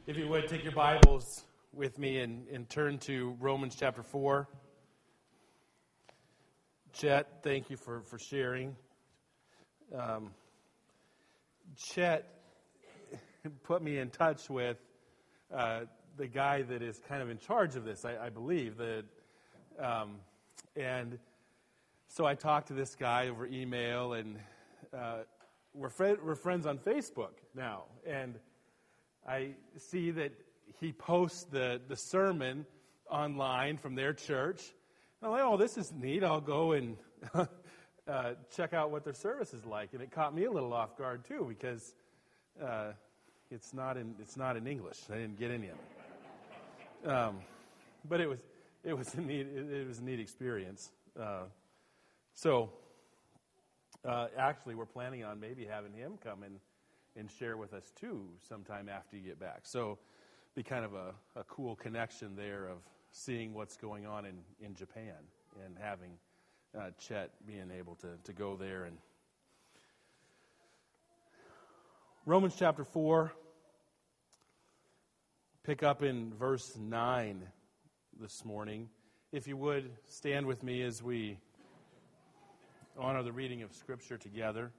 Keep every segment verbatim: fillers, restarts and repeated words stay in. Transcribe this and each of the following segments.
If you would, take your Bibles with me and, and turn to Romans chapter four. Chet, thank you for, for sharing. Um, Chet put me in touch with uh, the guy that is kind of in charge of this, I, I believe. That, um, and so I talked to this guy over email, and uh, we're, fri- we're friends on Facebook now. And I see that he posts the, the sermon online from their church. And I'm like, oh, this is neat. I'll go and uh, check out what their service is like. And it caught me a little off guard, too, because uh, it's not in it's not in English. I didn't get any of it. Um, but it was it was a neat it, it was a neat experience. Uh, so uh, actually, we're planning on maybe having him come and and share with us, too, sometime after you get back. So be kind of a, a cool connection there of seeing what's going on in, in Japan and having uh, Chet being able to, to go there. And Romans chapter four, pick up in verse nine this morning. If you would, stand with me as we honor the reading of Scripture together.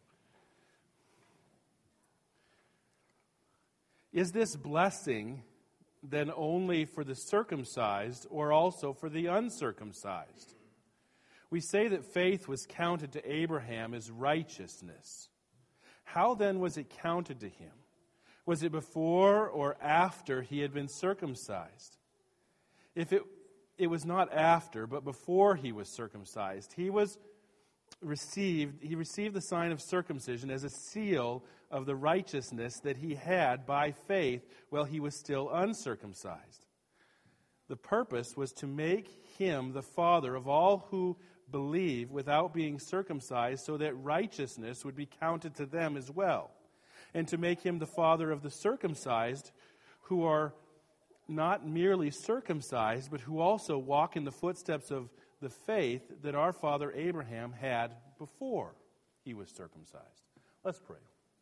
Is this blessing then only for the circumcised or also for the uncircumcised? We say that faith was counted to Abraham as righteousness. How then was it counted to him? Was it before or after he had been circumcised? If it, it was not after, but before he was circumcised, he was received, he received the sign of circumcision as a seal of the righteousness that he had by faith while he was still uncircumcised. The purpose was to make him the father of all who believe without being circumcised, so that righteousness would be counted to them as well, and to make him the father of the circumcised, who are not merely circumcised, but who also walk in the footsteps of the faith that our father Abraham had before he was circumcised. Let's pray.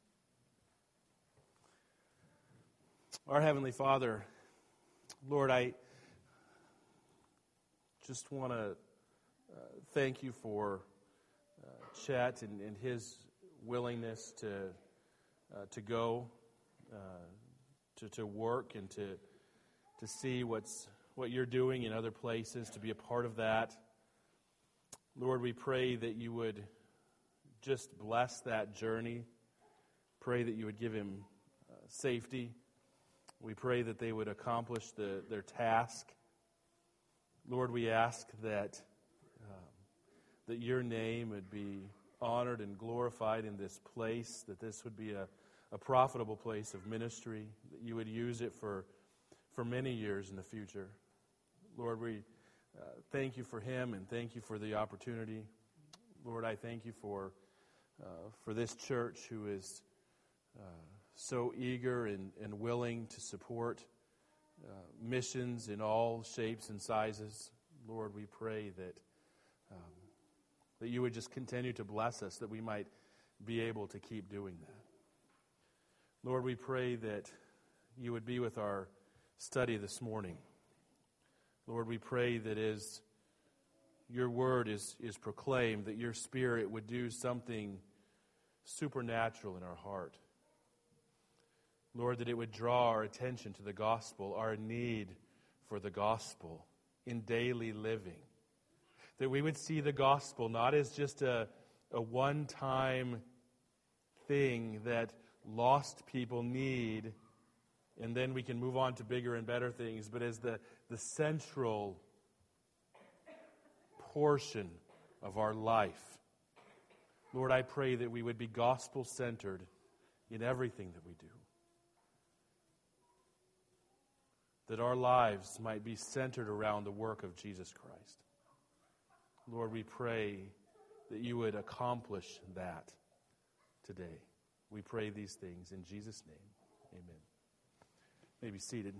Our Heavenly Father, Lord, I just want to uh, thank you for uh, Chet and, and his willingness to uh, to go uh, to to work and to to see what's what you're doing in other places, to be a part of that. Lord, we pray that you would just bless that journey. Pray that you would give him uh, safety. We pray that they would accomplish the, their task. Lord, we ask that um, that your name would be honored and glorified in this place, that this would be a, a profitable place of ministry, that you would use it for, for many years in the future. Lord, we uh, thank you for him and thank you for the opportunity. Lord, I thank you for uh, for this church who is uh, so eager and, and willing to support uh, missions in all shapes and sizes. Lord, we pray that um, that you would just continue to bless us, that we might be able to keep doing that. Lord, we pray that you would be with our study this morning. Lord, we pray that as your word is, is proclaimed, that your Spirit would do something supernatural in our heart. Lord, that it would draw our attention to the gospel, our need for the gospel in daily living. That we would see the gospel not as just a, a one-time thing that lost people need, and then we can move on to bigger and better things, but as the, the central portion of our life. Lord, I pray that we would be gospel-centered in everything that we do. That our lives might be centered around the work of Jesus Christ. Lord, we pray that you would accomplish that today. We pray these things in Jesus' name. Amen. You may be seated.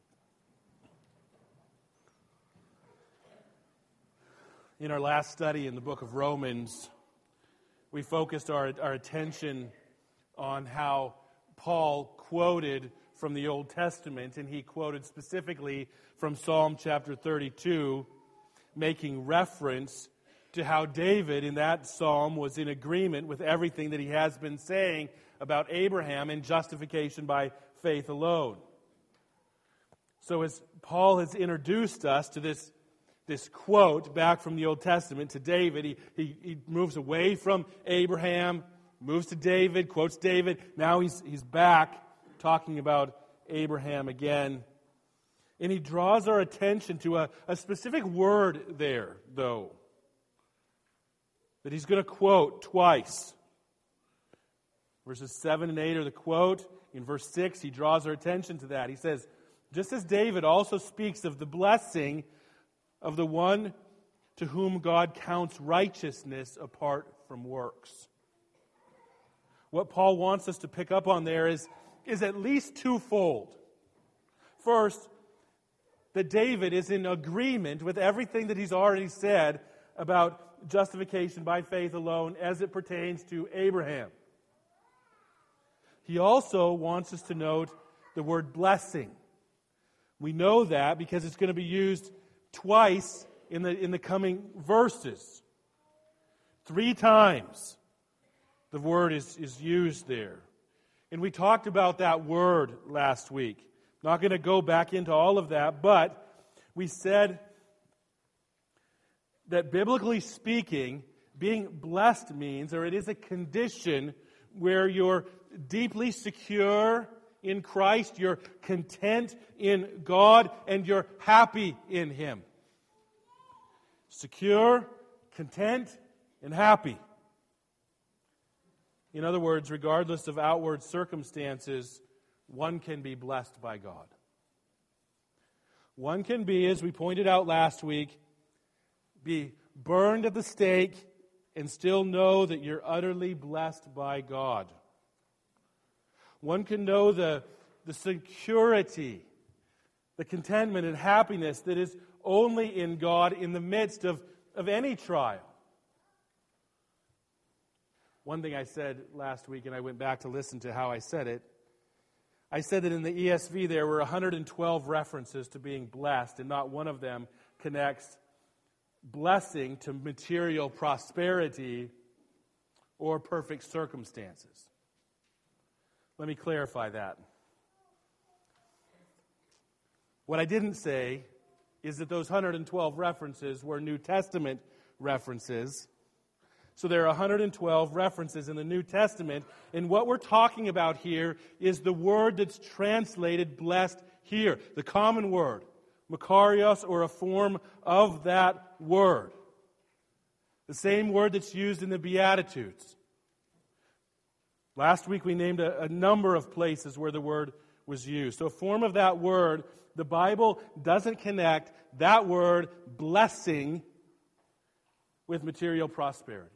In our last study in the book of Romans, we focused our, our attention on how Paul quoted from the Old Testament, and he quoted specifically from Psalm chapter thirty-two, making reference to how David in that psalm was in agreement with everything that he has been saying about Abraham and justification by faith alone. So as Paul has introduced us to this, this quote back from the Old Testament to David, he, he, he moves away from Abraham, moves to David, quotes David. Now he's, he's back talking about Abraham again. And he draws our attention to a, a specific word there, though, that he's going to quote twice. Verses seven and eight are the quote. In verse six, he draws our attention to that. He says, just as David also speaks of the blessing of the one to whom God counts righteousness apart from works. What Paul wants us to pick up on there is, is at least twofold. First, that David is in agreement with everything that he's already said about justification by faith alone as it pertains to Abraham. He also wants us to note the word blessing. We know that because it's going to be used twice in the, in the coming verses. Three times the word is, is used there. And we talked about that word last week. Not going to go back into all of that, but we said that biblically speaking, being blessed means, or it is a condition where you're deeply secure in Christ, you're content in God, and you're happy in Him. Secure, content, and happy. In other words, regardless of outward circumstances, one can be blessed by God. One can be, as we pointed out last week, be burned at the stake and still know that you're utterly blessed by God. One can know the, the security, the contentment and happiness that is only in God in the midst of, of any trial. One thing I said last week, and I went back to listen to how I said it, I said that in the E S V there were one hundred twelve references to being blessed, and not one of them connects blessing to material prosperity or perfect circumstances. Let me clarify that. What I didn't say is that those one hundred twelve references were New Testament references. So there are one hundred twelve references in the New Testament, and what we're talking about here is the word that's translated blessed here, the common word, makarios, or a form of that word. The same word that's used in the Beatitudes. Last week we named a, a number of places where the word was used. So a form of that word, the Bible doesn't connect that word, blessing, with material prosperity.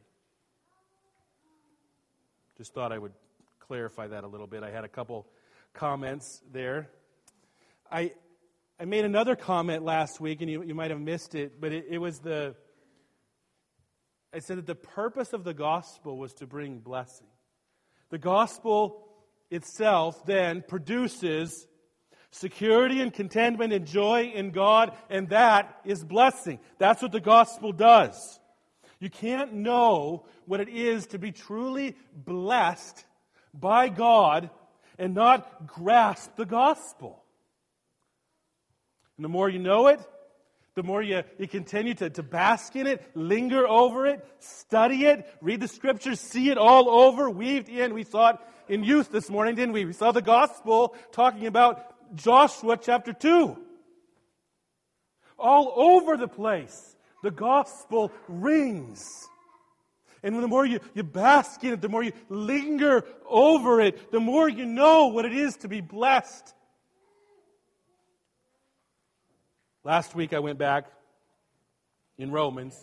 Just thought I would clarify that a little bit. I had a couple comments there. I I made another comment last week, and you, you might have missed it, but it, it was the... I said that the purpose of the gospel was to bring blessing. The gospel itself then produces security and contentment and joy in God, and that is blessing. That's what the gospel does. You can't know what it is to be truly blessed by God and not grasp the gospel. And the more you know it, the more you, you continue to, to bask in it, linger over it, study it, read the Scriptures, see it all over, weaved in. We saw it in youth this morning, didn't we? We saw the gospel talking about Joshua chapter two. All over the place, the gospel rings. And the more you, you bask in it, the more you linger over it, the more you know what it is to be blessed. Last week I went back in Romans,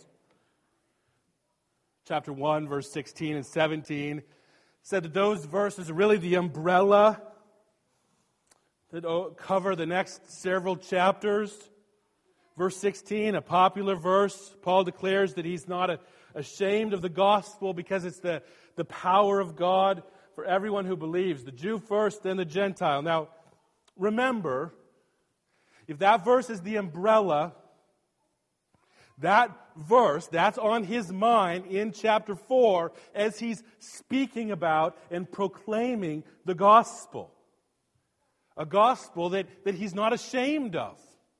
chapter one, verse sixteen and seventeen, said that those verses are really the umbrella that cover the next several chapters. Verse sixteen, a popular verse, Paul declares that he's not ashamed of the gospel because it's the, the power of God for everyone who believes. The Jew first, then the Gentile. Now, remember, if that verse is the umbrella, that verse, that's on his mind in chapter four as he's speaking about and proclaiming the gospel. A gospel that, that he's not ashamed of.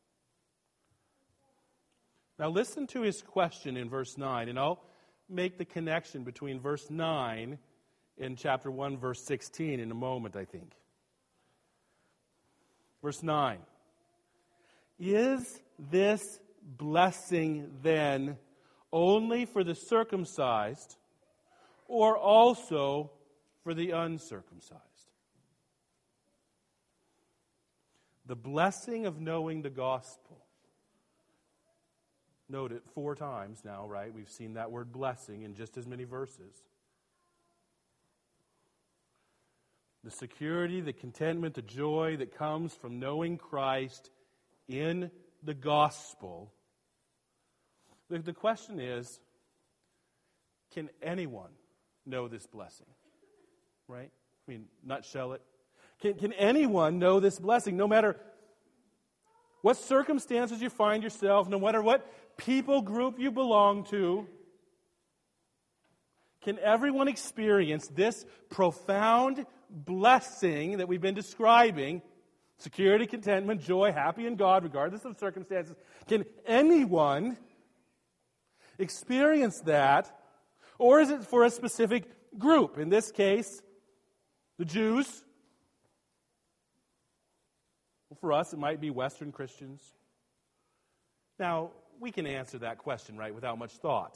Now listen to his question in verse nine, and I'll make the connection between verse nine and chapter one, verse sixteen in a moment, I think. Verse nine. Is this blessing then only for the circumcised or also for the uncircumcised? The blessing of knowing the gospel. Note it four times now, right? We've seen that word blessing in just as many verses. The security, the contentment, the joy that comes from knowing Christ in the gospel. The, the question is, can anyone know this blessing? Right? I mean, nutshell it. Can, can anyone know this blessing, no matter what circumstances you find yourself, no matter what people group you belong to? Can everyone experience this profound blessing that we've been describing? Security, contentment, joy, happy in God, regardless of circumstances. Can anyone experience that? Or is it for a specific group? In this case, the Jews. Well, for us, it might be Western Christians. Now, we can answer that question, right, without much thought.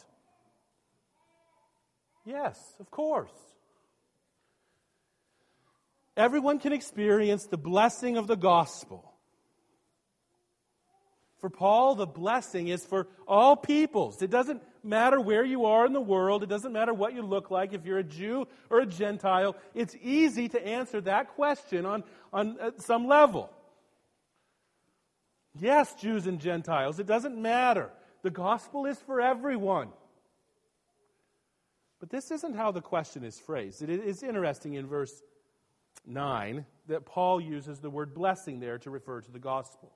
Yes, of course. Everyone can experience the blessing of the gospel. For Paul, the blessing is for all peoples. It doesn't matter where you are in the world. It doesn't matter what you look like. If you're a Jew or a Gentile, it's easy to answer that question on, on at some level. Yes, Jews and Gentiles, it doesn't matter. The gospel is for everyone. But this isn't how the question is phrased. It is interesting in verse nine that Paul uses the word blessing there to refer to the gospel.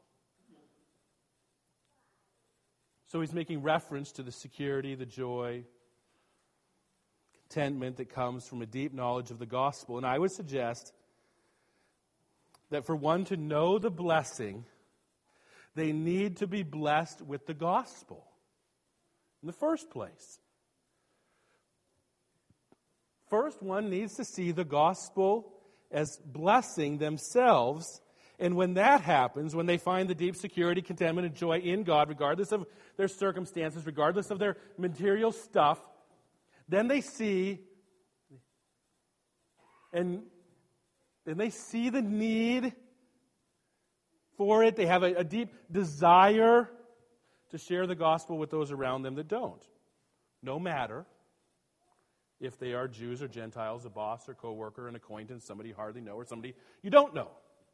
So he's making reference to the security, the joy, contentment that comes from a deep knowledge of the gospel. And I would suggest that for one to know the blessing, they need to be blessed with the gospel in the first place. First, one needs to see the gospel as blessing themselves. And when that happens, when they find the deep security, contentment, and joy in God, regardless of their circumstances, regardless of their material stuff, then they see and then they see the need for it. They have a, a deep desire to share the gospel with those around them that don't. No matter if they are Jews or Gentiles, a boss or coworker, an acquaintance, somebody you hardly know, or somebody you don't know.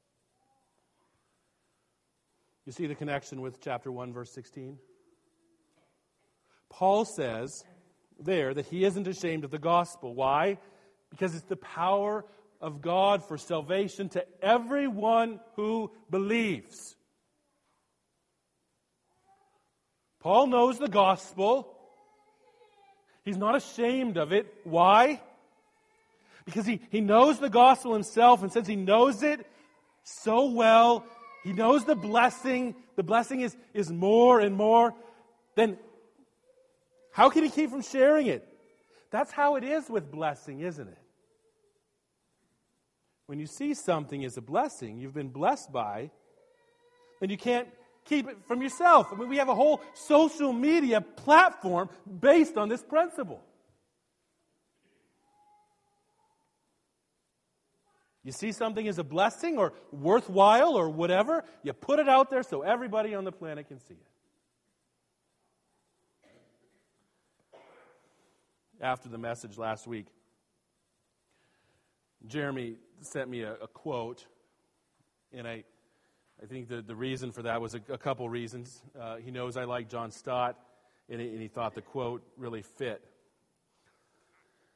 You see the connection with chapter one, verse sixteen? Paul says there that he isn't ashamed of the gospel. Why? Because it's the power of God for salvation to everyone who believes. Paul knows the gospel. He's not ashamed of it. Why? Because he, he knows the gospel himself, and since he knows it so well, he knows the blessing. The blessing is, is more and more. Then how can he keep from sharing it? That's how it is with blessing, isn't it? When you see something as a blessing you've been blessed by, then you can't keep it from yourself. I mean, we have a whole social media platform based on this principle. You see something as a blessing or worthwhile or whatever, you put it out there so everybody on the planet can see it. After the message last week, Jeremy sent me a, a quote, and I I think the, the reason for that was a, a couple reasons. Uh, he knows I like John Stott, and he, and he thought the quote really fit.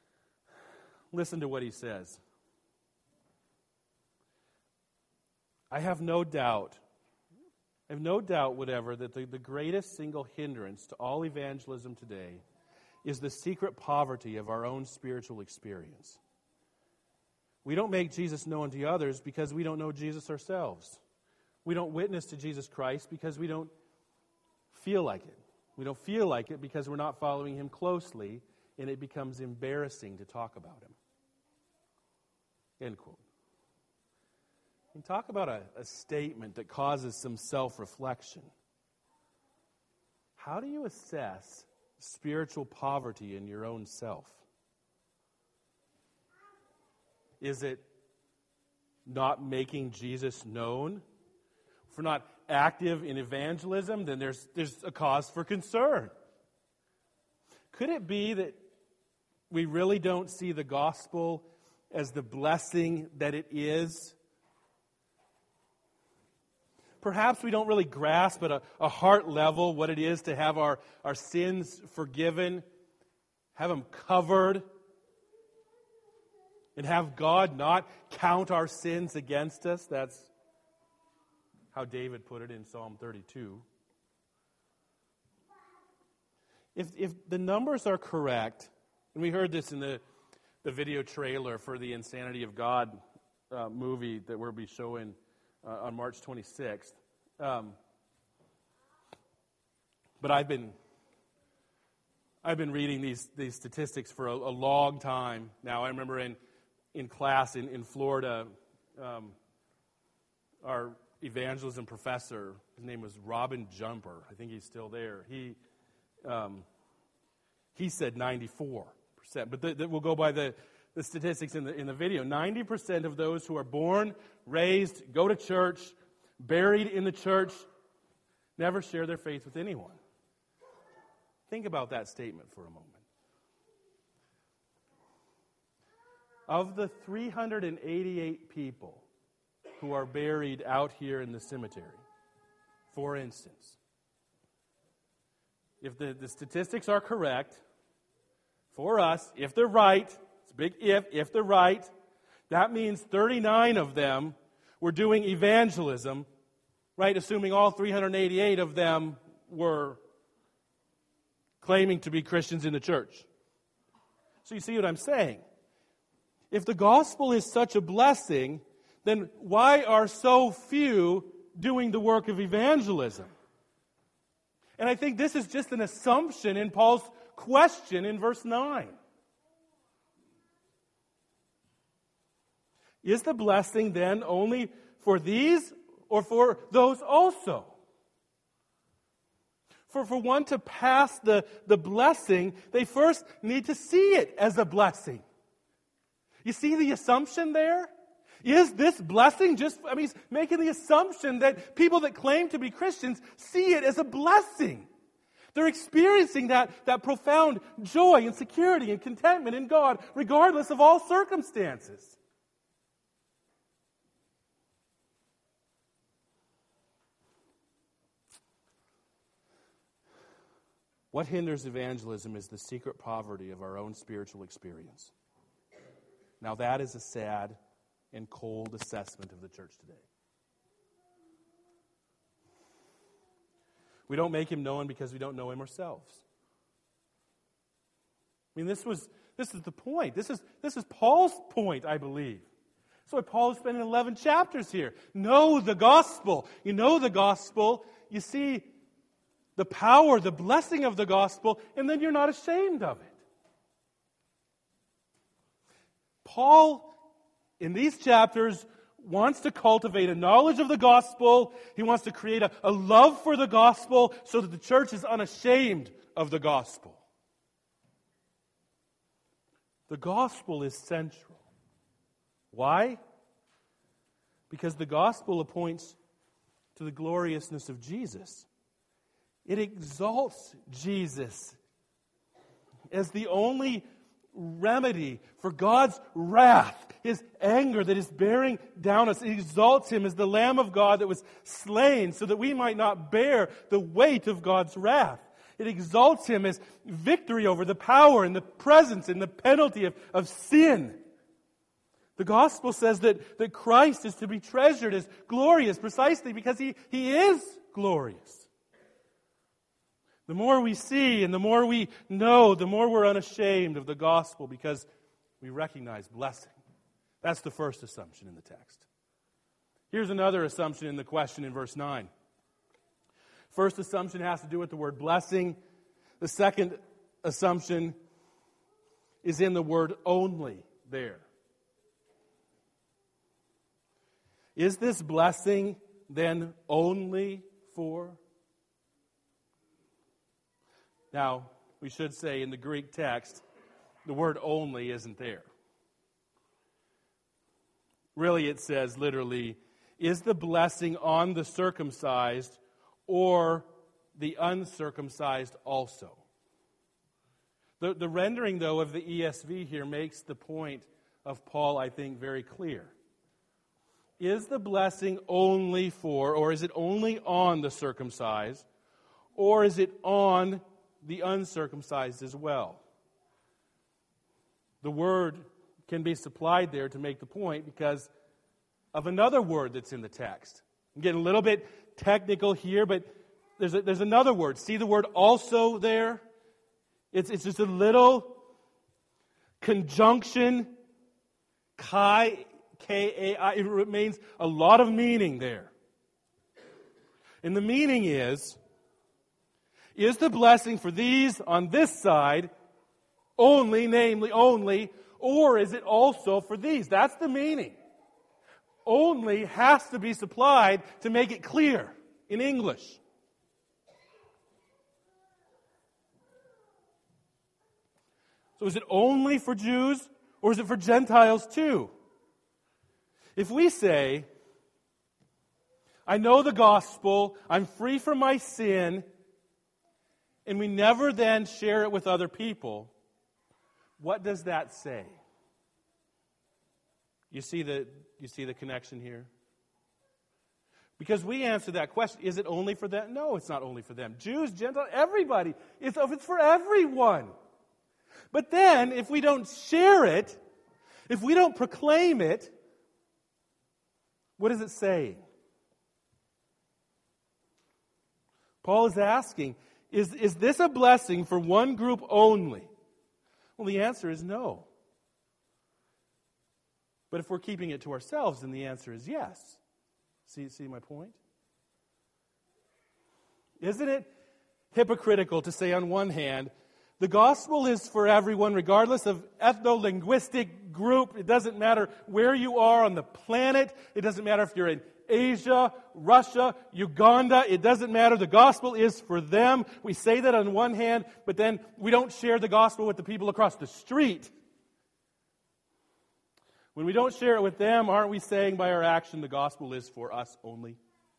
Listen to what he says. I have no doubt, I have no doubt whatever that the, the greatest single hindrance to all evangelism today is the secret poverty of our own spiritual experience. We don't make Jesus known to others because we don't know Jesus ourselves. We don't witness to Jesus Christ because we don't feel like it. We don't feel like it because we're not following Him closely, and it becomes embarrassing to talk about Him. End quote. And talk about a, a statement that causes some self-reflection. How do you assess spiritual poverty in your own self? Is it not making Jesus known? If we're not active in evangelism, then there's, there's a cause for concern. Could it be that we really don't see the gospel as the blessing that it is? Perhaps we don't really grasp at a, a heart level what it is to have our, our sins forgiven, have them covered, and have God not count our sins against us. That's how David put it in Psalm thirty-two. If, if the numbers are correct, and we heard this in the, the video trailer for the Insanity of God uh, movie that we'll be showing uh, on March twenty-sixth. Um, but I've been I've been reading these these statistics for a, a long time now. I remember in in class in, in Florida, um, our evangelism professor, his name was Robin Jumper. I think he's still there. He um, he said ninety-four percent, but the, the, we'll go by the, the statistics in the in the video. ninety percent of those who are born, raised, go to church, buried in the church, never share their faith with anyone. Think about that statement for a moment. Of the three hundred eighty-eight people who are buried out here in the cemetery, for instance, if the, the statistics are correct, for us, if they're right, it's a big if, if they're right, that means thirty-nine of them were doing evangelism, right? Assuming all three hundred eighty-eight of them were claiming to be Christians in the church. So you see what I'm saying? If the gospel is such a blessing, then why are so few doing the work of evangelism? And I think this is just an assumption in Paul's question in verse nine. Is the blessing then only for these or for those also? For, for one to pass the, the blessing, they first need to see it as a blessing. You see the assumption there? Is this blessing just, I mean, he's making the assumption that people that claim to be Christians see it as a blessing. They're experiencing that, that profound joy and security and contentment in God, regardless of all circumstances. What hinders evangelism is the secret poverty of our own spiritual experience. Now that is a sad and cold assessment of the church today. We don't make Him known because we don't know Him ourselves. I mean, this was this is the point. This is this is Paul's point, I believe. That's why Paul is spending eleven chapters here. Know the gospel. You know the gospel. You see the power, the blessing of the gospel, and then you're not ashamed of it. Paul, in these chapters, wants to cultivate a knowledge of the gospel. He wants to create a, a love for the gospel so that the church is unashamed of the gospel. The gospel is central. Why? Because the gospel points to the gloriousness of Jesus. It exalts Jesus as the only remedy for God's wrath, His anger that is bearing down us. It exalts Him as the Lamb of God that was slain so that we might not bear the weight of God's wrath. It exalts Him as victory over the power and the presence and the penalty of, of sin. The gospel says that, that Christ is to be treasured as glorious precisely because he, he is glorious. The more we see and the more we know, the more we're unashamed of the gospel because we recognize blessing. That's the first assumption in the text. Here's another assumption in the question in verse nine. First assumption has to do with the word blessing. The second assumption is in the word only there. Is this blessing then only for? Now, we should say in the Greek text, the word only isn't there. Really, it says literally, is the blessing on the circumcised or the uncircumcised also? The, the rendering, though, of the E S V here makes the point of Paul, I think, very clear. Is the blessing only for, or is it only on the circumcised, or is it on the uncircumcised as well? The word can be supplied there to make the point because of another word that's in the text. I'm getting a little bit technical here, but there's a, there's another word. See the word also there? It's, it's just a little conjunction, kai, K A I. It remains a lot of meaning there. And the meaning is, is the blessing for these on this side only, namely only, or is it also for these? That's the meaning. Only has to be supplied to make it clear in English. So is it only for Jews or is it for Gentiles too? If we say, I know the gospel, I'm free from my sin, and we never then share it with other people, what does that say? You see the, you see the connection here? Because we answer that question, is it only for them? No, it's not only for them. Jews, Gentiles, everybody. It's, it's for everyone. But then, if we don't share it, if we don't proclaim it, what is it saying? Paul is asking, is, is this a blessing for one group only? Well, the answer is no. But if we're keeping it to ourselves, then the answer is yes. See, see my point? Isn't it hypocritical to say on one hand, the gospel is for everyone, regardless of ethno-linguistic group. It doesn't matter where you are on the planet. It doesn't matter if you're in Asia, Russia, Uganda. It doesn't matter. The gospel is for them. We say that on one hand, but then we don't share the gospel with the people across the street. When we don't share it with them, aren't we saying by our action the gospel is for us only?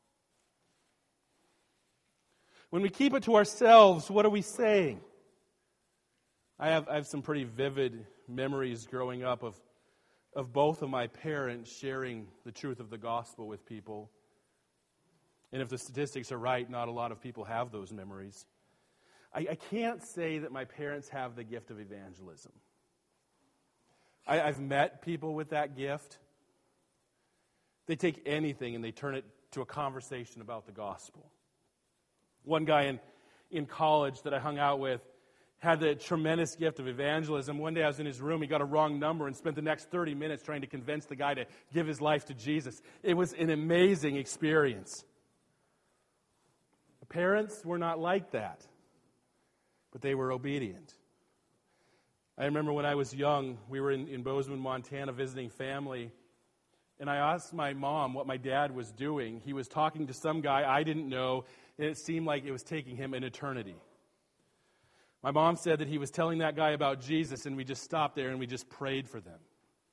When we keep it to ourselves, what are we saying? I have, I have some pretty vivid memories growing up of, of both of my parents sharing the truth of the gospel with people. And if the statistics are right, not a lot of people have those memories. I, I can't say that my parents have the gift of evangelism. I, I've met people with that gift. They take anything and they turn it to a conversation about the gospel. One guy in, in college that I hung out with had the tremendous gift of evangelism. One day I was in his room, he got a wrong number and spent the next thirty minutes trying to convince the guy to give his life to Jesus. It was an amazing experience. The parents were not like that, but they were obedient. I remember when I was young, we were in, in Bozeman, Montana visiting family, and I asked my mom what my dad was doing. He was talking to some guy I didn't know, and it seemed like it was taking him an eternity. My mom said that he was telling that guy about Jesus, and we just stopped there and we just prayed for them.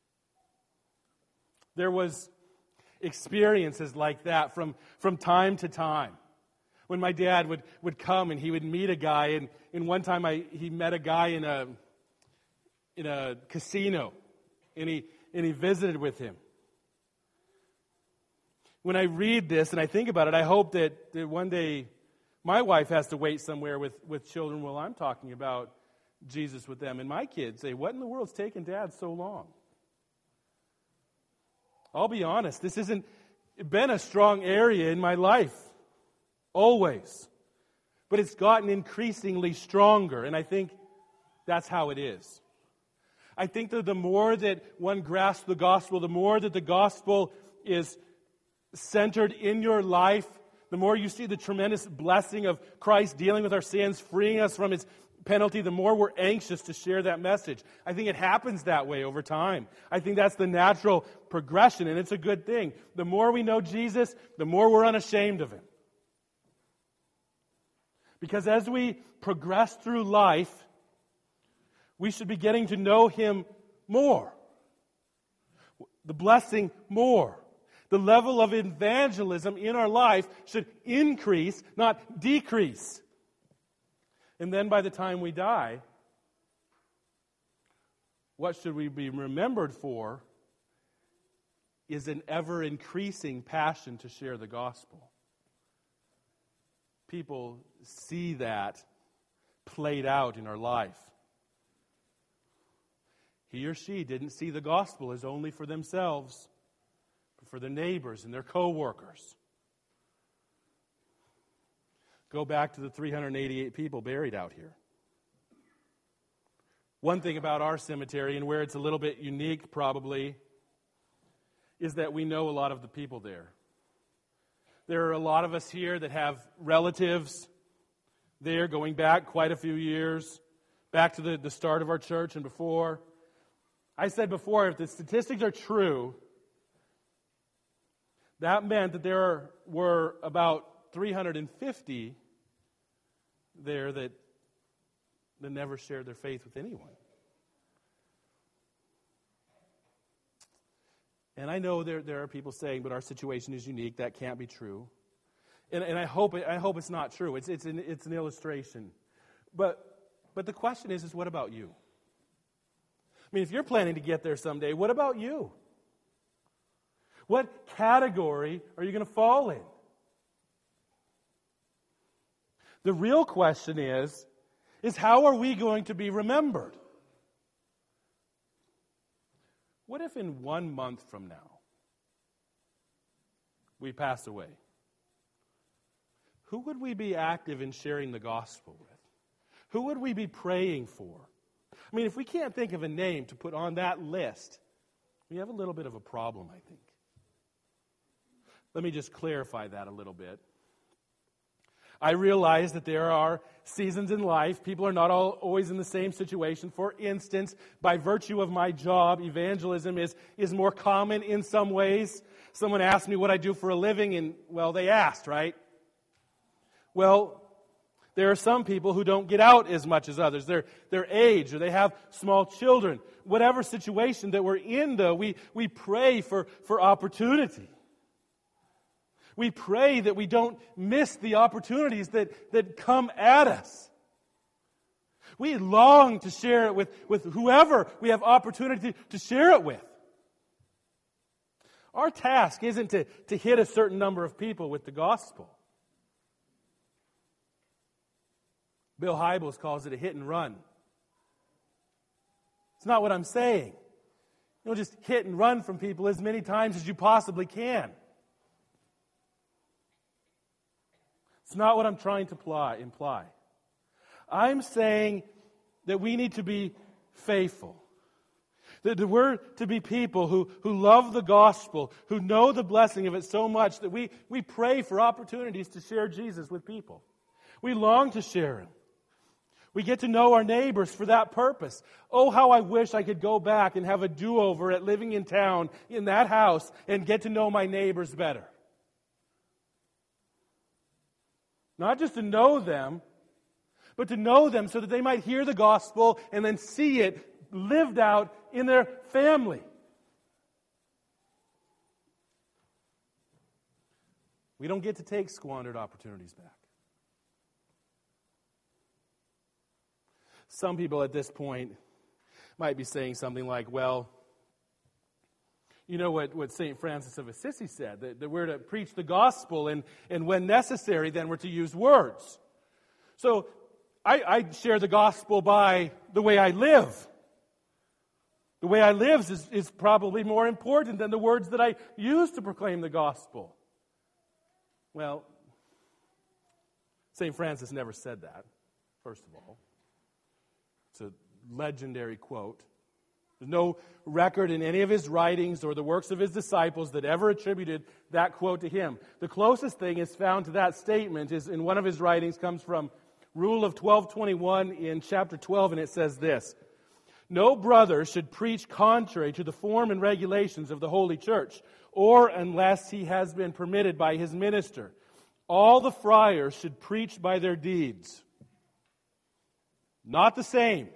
There was experiences like that from, from time to time. When my dad would, would come and he would meet a guy, and, and one time I, he met a guy in a in a casino, and he and he visited with him. When I read this and I think about it, I hope that, that one day my wife has to wait somewhere with, with children while I'm talking about Jesus with them. And my kids say, what in the world's taking Dad so long? I'll be honest, this hasn't been a strong area in my life, always. But it's gotten increasingly stronger, and I think that's how it is. I think that the more that one grasps the gospel, the more that the gospel is centered in your life, the more you see the tremendous blessing of Christ dealing with our sins, freeing us from His penalty, the more we're anxious to share that message. I think it happens that way over time. I think that's the natural progression, and it's a good thing. The more we know Jesus, the more we're unashamed of Him. Because as we progress through life, we should be getting to know Him more. The blessing more. The level of evangelism in our life should increase, not decrease. And then by the time we die, what should we be remembered for is an ever-increasing passion to share the gospel. People see that played out in our life. He or she didn't see the gospel as only for themselves, but for their neighbors and their co-workers. Go back to the three hundred eighty-eight people buried out here. One thing about our cemetery, and where it's a little bit unique probably, is that we know a lot of the people there. There are a lot of us here that have relatives there going back quite a few years, back to the, the start of our church and before. I said before, if the statistics are true, that meant that there were about three hundred fifty there that, that never shared their faith with anyone. And I know there, there are people saying, but our situation is unique. That can't be true. And, and I hope it, I hope it's not true. It's, it's, an, it's an illustration. But, but the question is, is what about you? I mean, if you're planning to get there someday, what about you? What category are you going to fall in? The real question is, is how are we going to be remembered? What if in one month from now we pass away? Who would we be active in sharing the gospel with? Who would we be praying for? I mean, if we can't think of a name to put on that list, we have a little bit of a problem, I think. Let me just clarify that a little bit. I realize that there are seasons in life. People are not all, always in the same situation. For instance, by virtue of my job, evangelism is, is more common in some ways. Someone asked me what I do for a living, and, well, they asked, right? Well, there are some people who don't get out as much as others. They're, they're age, or they have small children. Whatever situation that we're in, though, we, we pray for, for opportunity. We pray that we don't miss the opportunities that, that come at us. We long to share it with, with whoever we have opportunity to share it with. Our task isn't to, to hit a certain number of people with the gospel. Bill Hybels calls it a hit and run. It's not what I'm saying. You don't just hit and run from people as many times as you possibly can. It's not what I'm trying to ply, imply. I'm saying that we need to be faithful. That we're to be people who, who love the gospel, who know the blessing of it so much that we, we pray for opportunities to share Jesus with people. We long to share Him. We get to know our neighbors for that purpose. Oh, how I wish I could go back and have a do-over at living in town in that house and get to know my neighbors better. Not just to know them, but to know them so that they might hear the gospel and then see it lived out in their family. We don't get to take squandered opportunities back. Some people at this point might be saying something like, well, you know what, what Saint Francis of Assisi said, that, that we're to preach the gospel, and, and when necessary, then we're to use words. So I, I share the gospel by the way I live. The way I live is, is probably more important than the words that I use to proclaim the gospel. Well, Saint Francis never said that, first of all. It's a legendary quote. There's no record in any of his writings or the works of his disciples that ever attributed that quote to him. The closest thing is found to that statement is in one of his writings, comes from Rule of twelve twenty-one in chapter twelve, and it says this: "No brother should preach contrary to the form and regulations of the Holy Church, or unless he has been permitted by his minister. All the friars should preach by their deeds." Not the same.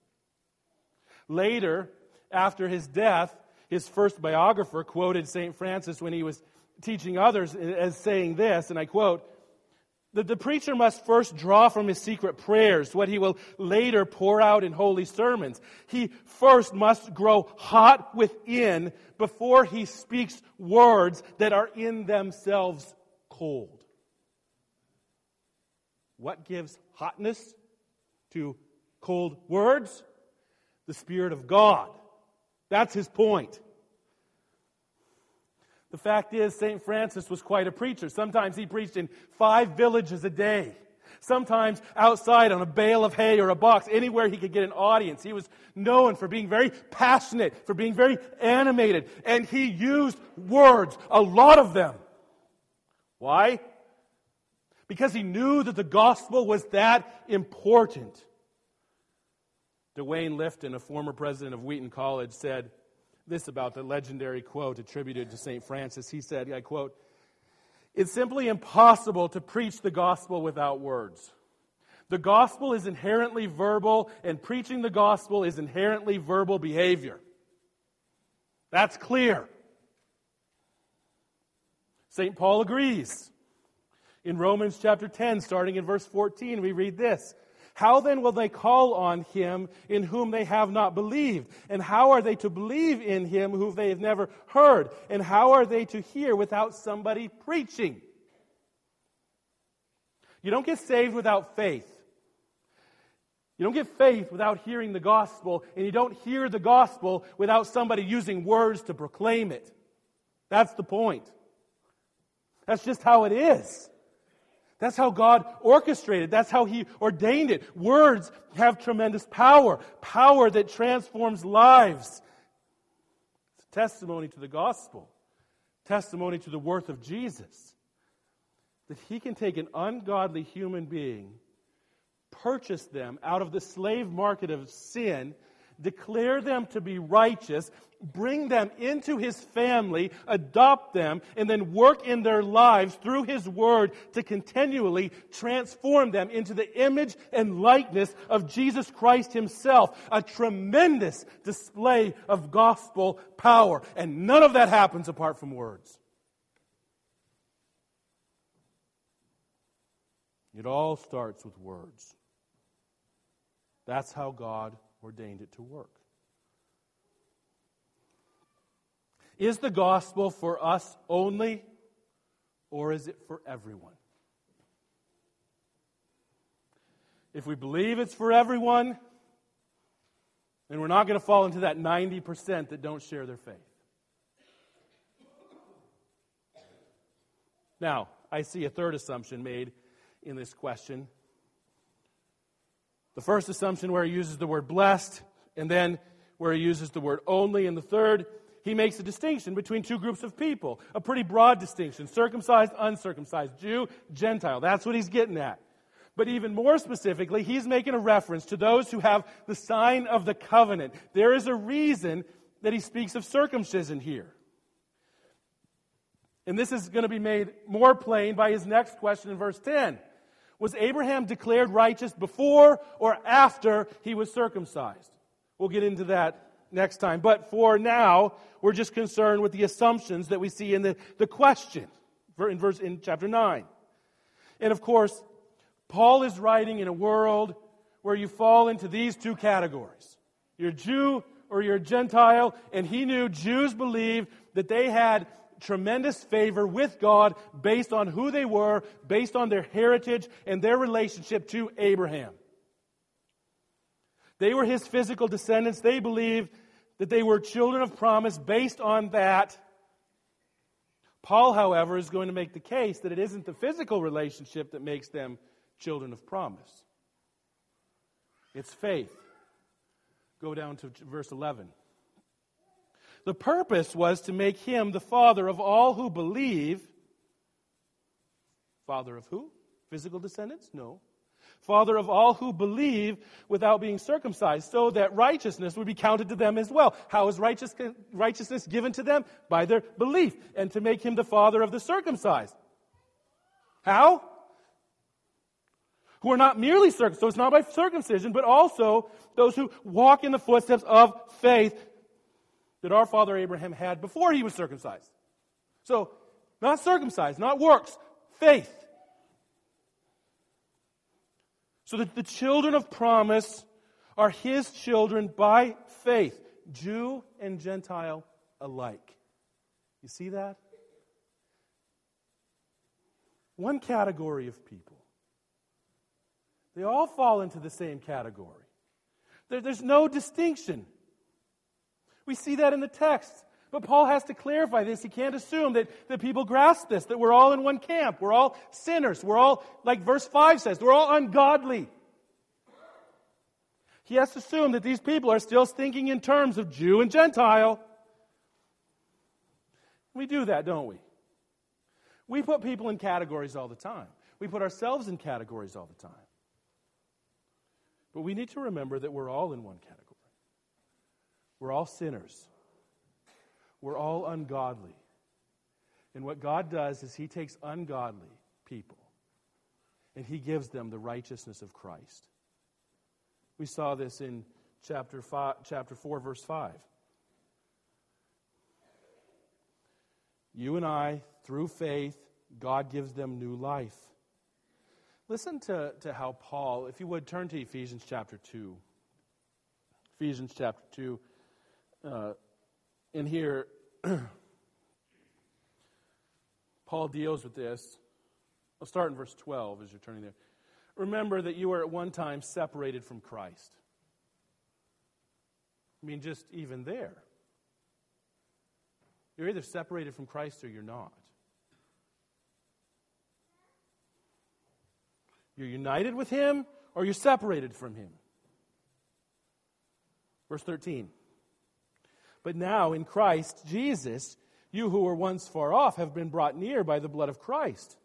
Later, after his death, his first biographer quoted Saint Francis when he was teaching others as saying this, and I quote, "that the preacher must first draw from his secret prayers what he will later pour out in holy sermons. He first must grow hot within before he speaks words that are in themselves cold." What gives hotness to cold words? The Spirit of God. That's his point. The fact is, Saint Francis was quite a preacher. Sometimes he preached in five villages a day. Sometimes outside on a bale of hay or a box, anywhere he could get an audience. He was known for being very passionate, for being very animated, and he used words, a lot of them. Why? Because he knew that the gospel was that important. Dwayne Lifton, a former president of Wheaton College, said this about the legendary quote attributed to Saint Francis. He said, I quote, "It's simply impossible to preach the gospel without words. The gospel is inherently verbal, and preaching the gospel is inherently verbal behavior." That's clear. Saint Paul agrees. In Romans chapter ten, starting in verse fourteen, we read this: "How then will they call on him in whom they have not believed? And how are they to believe in him whom they have never heard? And how are they to hear without somebody preaching?" You don't get saved without faith. You don't get faith without hearing the gospel, and you don't hear the gospel without somebody using words to proclaim it. That's the point. That's just how it is. That's how God orchestrated. That's how He ordained it. Words have tremendous power. Power that transforms lives. It's a testimony to the gospel. Testimony to the worth of Jesus. That He can take an ungodly human being, purchase them out of the slave market of sin, declare them to be righteous, bring them into His family, adopt them, and then work in their lives through His Word to continually transform them into the image and likeness of Jesus Christ Himself. A tremendous display of gospel power. And none of that happens apart from words. It all starts with words. That's how God ordained it to work. Is the gospel for us only, or is it for everyone? If we believe it's for everyone, then we're not going to fall into that ninety percent that don't share their faith. Now, I see a third assumption made in this question. The first assumption where he uses the word blessed, and then where he uses the word only, and the third, he makes a distinction between two groups of people. A pretty broad distinction. Circumcised, uncircumcised. Jew, Gentile. That's what he's getting at. But even more specifically, he's making a reference to those who have the sign of the covenant. There is a reason that he speaks of circumcision here. And this is going to be made more plain by his next question in verse ten. Was Abraham declared righteous before or after he was circumcised? We'll get into that next time. But for now, we're just concerned with the assumptions that we see in the, the question in verse in chapter nine. And of course, Paul is writing in a world where you fall into these two categories. You're a Jew or you're a Gentile, and he knew Jews believed that they had tremendous favor with God based on who they were, based on their heritage and their relationship to Abraham. They were his physical descendants. They believed that they were children of promise based on that. Paul, however, is going to make the case that it isn't the physical relationship that makes them children of promise. It's faith. Go down to verse eleven. The purpose was to make him the father of all who believe. Father of who? Physical descendants? No. Father of all who believe without being circumcised, so that righteousness would be counted to them as well. How is righteous, righteousness given to them? By their belief. And to make him the father of the circumcised. How? Who are not merely circumcised, so it's not by circumcision, but also those who walk in the footsteps of faith that our father Abraham had before he was circumcised. So, not circumcised, not works, faith. So that the children of promise are his children by faith, Jew and Gentile alike. You see that? One category of people. They all fall into the same category. There, there's no distinction. We see that in the text. But Paul has to clarify this. He can't assume that, that people grasp this, that we're all in one camp. We're all sinners. We're all, like verse five says, we're all ungodly. He has to assume that these people are still thinking in terms of Jew and Gentile. We do that, don't we? We put people in categories all the time. We put ourselves in categories all the time. But we need to remember that we're all in one category. We're all sinners. We're all ungodly. And what God does is he takes ungodly people and he gives them the righteousness of Christ. We saw this in chapter five, chapter four, verse five. You and I, through faith, God gives them new life. Listen to, to how Paul, if you would, turn to Ephesians chapter two. Ephesians chapter two. Uh, and here, Paul deals with this. I'll start in verse twelve as you're turning there. Remember that you were at one time separated from Christ. I mean, just even there. You're either separated from Christ or you're not. You're united with him or you're separated from him. Verse thirteen. But now in Christ Jesus, you who were once far off have been brought near by the blood of Christ.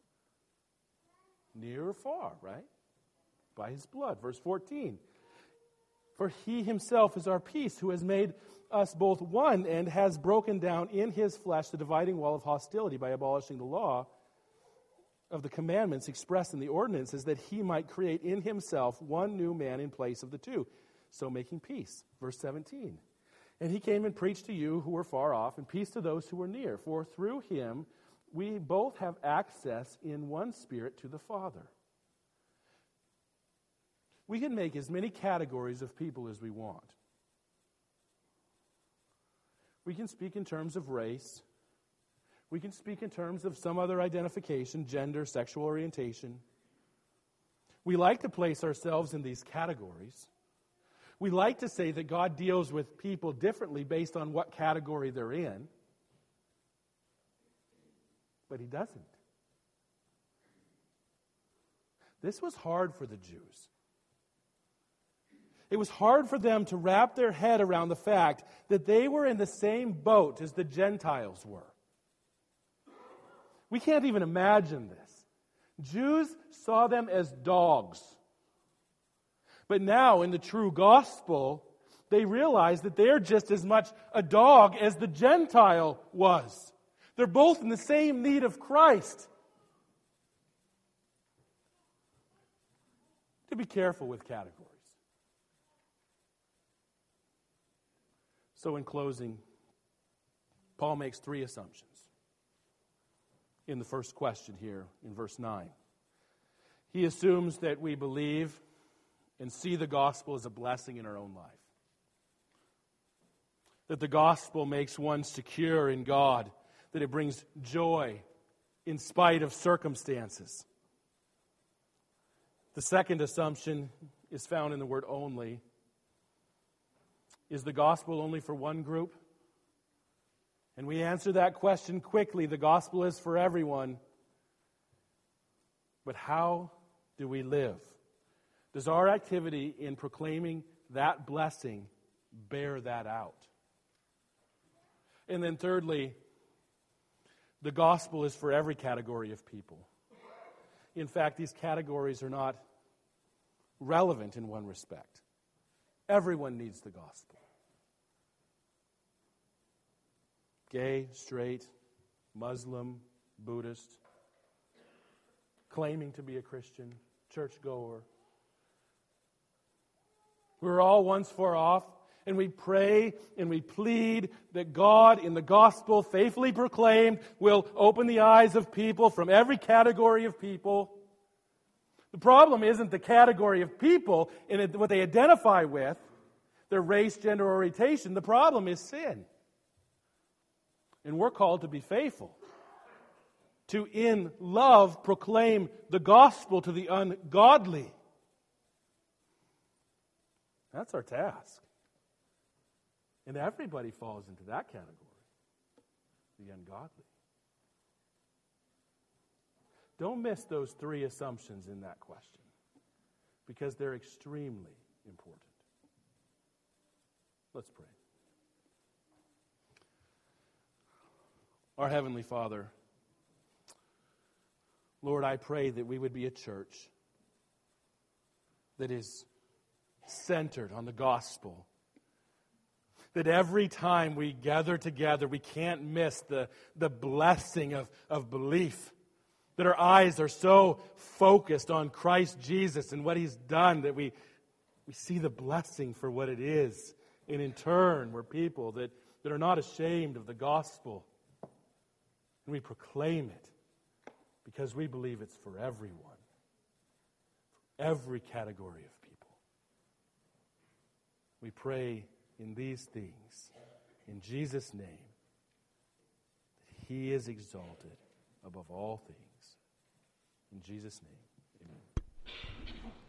Near or far, right? By his blood. Verse fourteen. For he himself is our peace, who has made us both one and has broken down in his flesh the dividing wall of hostility by abolishing the law of the commandments expressed in the ordinances, that he might create in himself one new man in place of the two, so making peace. Verse seventeen. And he came and preached to you who were far off, and peace to those who were near. For through him we both have access in one Spirit to the Father. We can make as many categories of people as we want. We can speak in terms of race. We can speak in terms of some other identification, gender, sexual orientation. We like to place ourselves in these categories. We like to say that God deals with people differently based on what category they're in. But he doesn't. This was hard for the Jews. It was hard for them to wrap their head around the fact that they were in the same boat as the Gentiles were. We can't even imagine this. Jews saw them as dogs. But now, in the true gospel, they realize that they're just as much a dog as the Gentile was. They're both in the same need of Christ. To be careful with categories. So in closing, Paul makes three assumptions in the first question here in verse nine. He assumes that we believe and see the gospel as a blessing in our own life. That the gospel makes one secure in God. That it brings joy in spite of circumstances. The second assumption is found in the word only. Is the gospel only for one group? And we answer that question quickly. The gospel is for everyone. But how do we live? Does our activity in proclaiming that blessing bear that out? And then thirdly, the gospel is for every category of people. In fact, these categories are not relevant in one respect. Everyone needs the gospel. Gay, straight, Muslim, Buddhist, claiming to be a Christian, churchgoer. We were all once far off, and we pray and we plead that God in the gospel faithfully proclaimed will open the eyes of people from every category of people. The problem isn't the category of people and what they identify with, their race, gender, or orientation. The problem is sin. And we're called to be faithful, to in love proclaim the gospel to the ungodly. That's our task. And everybody falls into that category, the ungodly. Don't miss those three assumptions in that question, because they're extremely important. Let's pray. Our Heavenly Father, Lord, I pray that we would be a church that is centered on the gospel. That every time we gather together, we can't miss the, the blessing of, of belief. That our eyes are so focused on Christ Jesus and what He's done that we, we see the blessing for what it is. And in turn, we're people that, that are not ashamed of the gospel. And we proclaim it because we believe it's for everyone, for every category of people. We pray in these things, in Jesus' name, that He is exalted above all things. In Jesus' name, amen.